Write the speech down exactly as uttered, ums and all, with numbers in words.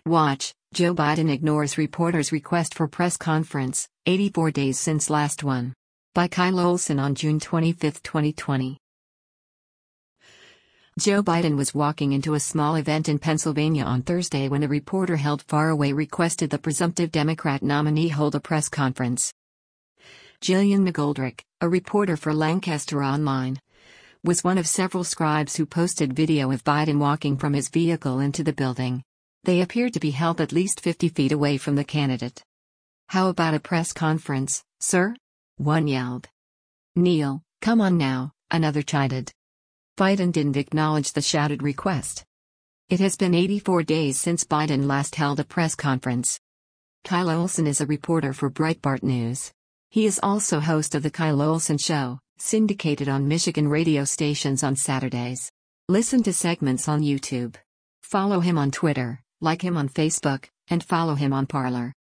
Watch, Joe Biden ignores reporter's request for press conference, eighty-four days since last one. By Kyle Olson on June twenty-fifth, twenty twenty. Joe Biden was walking into a small event in Pennsylvania on Thursday when a reporter held far away requested the presumptive Democrat nominee hold a press conference. Jillian McGoldrick, a reporter for Lancaster Online, was one of several scribes who posted video of Biden walking from his vehicle into the building. They appeared to be held at least fifty feet away from the candidate. "How about a press conference, sir?" one yelled. "Neil, come on now," another chided. Biden didn't acknowledge the shouted request. It has been eighty-four days since Biden last held a press conference. Kyle Olson is a reporter for Breitbart News. He is also host of The Kyle Olson Show, syndicated on Michigan radio stations on Saturdays. Listen to segments on YouTube. Follow him on Twitter, like him on Facebook, and follow him on Parler.